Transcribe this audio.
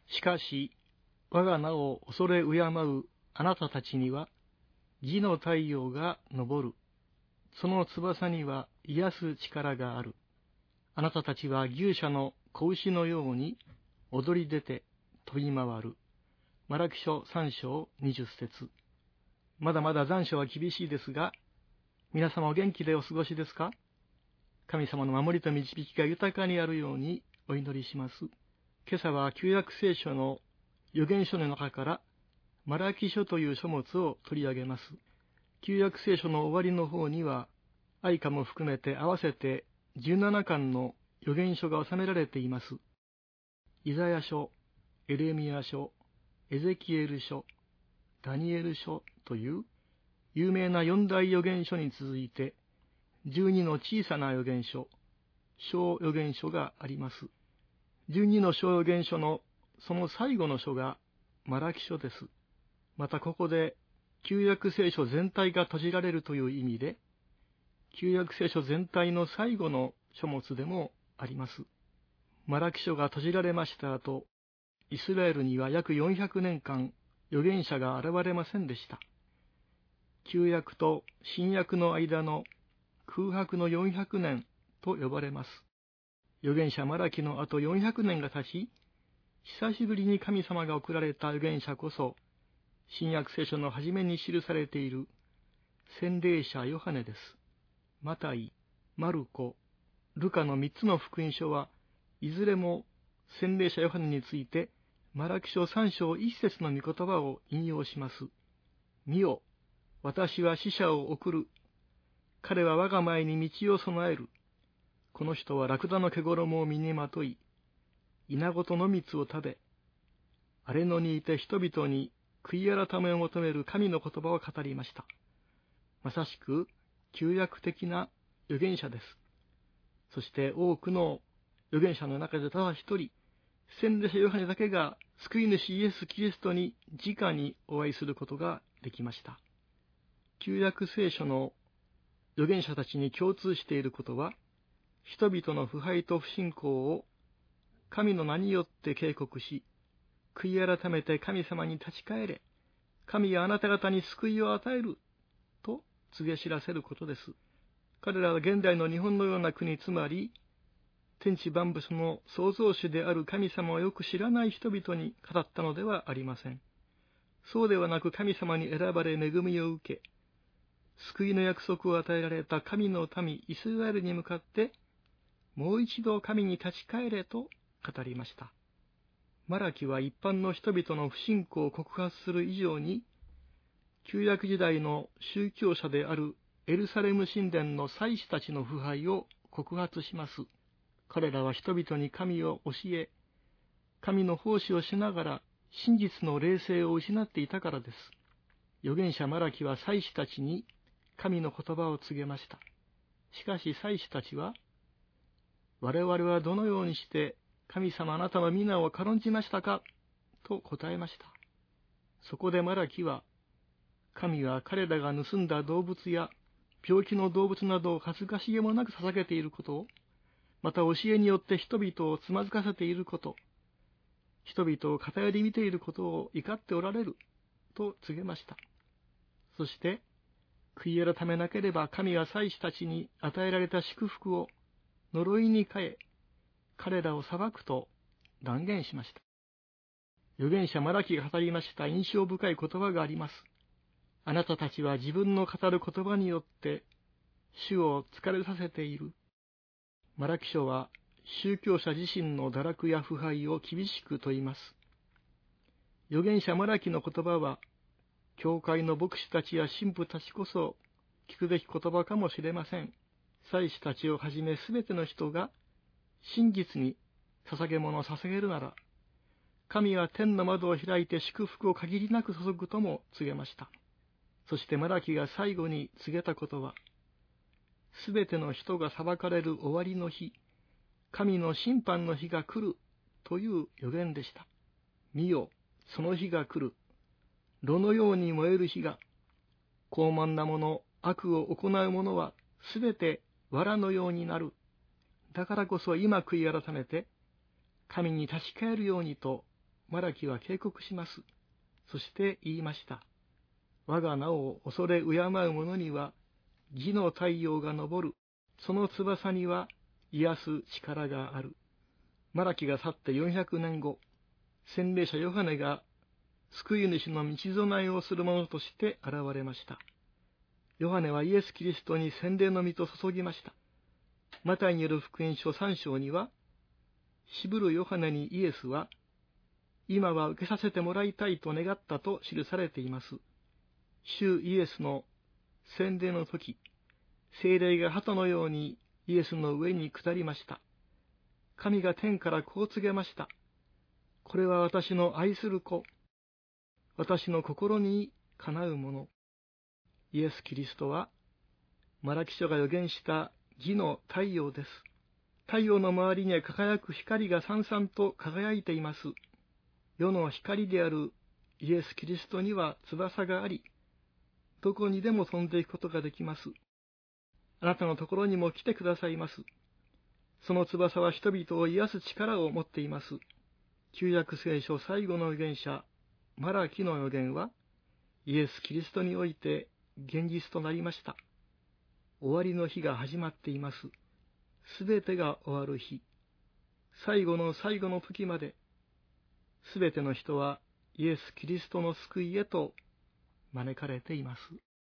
しかし、我が名を恐れ敬うあなたたちには、義の太陽が昇る。その翼には癒す力がある。あなたたちは牛舎の子牛のように踊り出て飛び回る。マラキ書3章20節。まだまだ残暑は厳しいですが、皆様お元気でお過ごしですか？神様の守りと導きが豊かにあるようにお祈りします。今朝は旧約聖書の預言書の中からマラキ書という書物を取り上げます。旧約聖書の終わりの方には、哀歌も含めて合わせて17巻の預言書が収められています。イザヤ書、エレミヤ書、エゼキエル書、ダニエル書という有名な四大預言書に続いて、12の小さな預言書、小預言書があります。12の小預言書のその最後の書がマラキ書です。またここで旧約聖書全体が閉じられるという意味で、旧約聖書全体の最後の書物でもあります。マラキ書が閉じられました後、イスラエルには約400年間預言者が現れませんでした。旧約と新約の間の空白の400年と呼ばれます。預言者マラキの後400年が経ち、久しぶりに神様が送られた預言者こそ、新約聖書の初めに記されている洗礼者ヨハネです。マタイ、マルコ、ルカの3つの福音書はいずれも洗礼者ヨハネについてマラキ書3章1節の御言葉を引用します。見よ、私は使者を送る。彼は我が前に道を備える。この人はラクダの毛衣を身にまとい、稲ごとの蜜を食べ、荒れ野にいて人々に悔い改めを求める神の言葉を語りました。まさしく旧約的な預言者です。そして多くの預言者の中でただ一人、洗礼者ヨハネだけが救い主イエス・キリストに直にお会いすることができました。旧約聖書の預言者たちに共通していることは、人々の腐敗と不信仰を神の名によって警告し、悔い改めて神様に立ち返れ、神があなた方に救いを与える、と告げ知らせることです。彼らは現代の日本のような国、つまり、天地万物の創造主である神様をよく知らない人々に語ったのではありません。そうではなく神様に選ばれ恵みを受け、救いの約束を与えられた神の民イスラエルに向かって、もう一度神に立ち返れと語りました。マラキは一般の人々の不信仰を告発する以上に、旧約時代の宗教者であるエルサレム神殿の祭司たちの腐敗を告発します。彼らは人々に神を教え、神の奉仕をしながら真実の霊性を失っていたからです。預言者マラキは祭司たちに神の言葉を告げました。しかし祭司たちは、我々はどのようにして神様あなたの皆を軽んじましたかと答えました。そこでマラキは、神は彼らが盗んだ動物や病気の動物などを恥ずかしげもなく捧げていることを、また教えによって人々をつまずかせていること、人々を偏り見ていることを怒っておられると告げました。そして、悔い改めなければ神は祭司たちに与えられた祝福を呪いに変え、彼らを裁くと断言しました。預言者マラキが語りました印象深い言葉があります。あなたたちは自分の語る言葉によって主を疲れさせている。マラキ書は宗教者自身の堕落や腐敗を厳しく問います。預言者マラキの言葉は、教会の牧師たちや神父たちこそ聞くべき言葉かもしれません。祭司たちをはじめすべての人が真実に捧げ物を捧げるなら、神は天の窓を開いて祝福を限りなく注ぐとも告げました。そしてマラキが最後に告げたことは、すべての人が裁かれる終わりの日、神の審判の日が来るという予言でした。見よ、その日が来る。炉のように燃える日が、傲慢な者、悪を行う者はすべて藁のようになる。だからこそ今悔い改めて、神に立ち返るようにとマラキは警告します。そして言いました。我が名を恐れ敬う者には、義の太陽が昇る。その翼には癒す力がある。マラキが去って400年後、洗礼者ヨハネが救い主の道備えをする者として現れました。ヨハネはイエス・キリストに洗礼の実と注ぎました。マタイによる福音書3章には、渋るヨハネにイエスは、今は受けさせてもらいたいと願ったと記されています。主イエスの洗礼の時、聖霊が鳩のようにイエスの上に下りました。神が天からこう告げました。これは私の愛する子、私の心にかなうもの。イエス・キリストは、マラキ書が予言した義の太陽です。太陽の周りには輝く光がさんさんと輝いています。世の光であるイエス・キリストには翼があり、どこにでも飛んでいくことができます。あなたのところにも来てくださいます。その翼は人々を癒す力を持っています。旧約聖書最後の預言者、マラキの預言は、イエス・キリストにおいて現実となりました。終わりの日が始まっています。すべてが終わる日。最後の最後の時まで、すべての人はイエス・キリストの救いへと招かれています。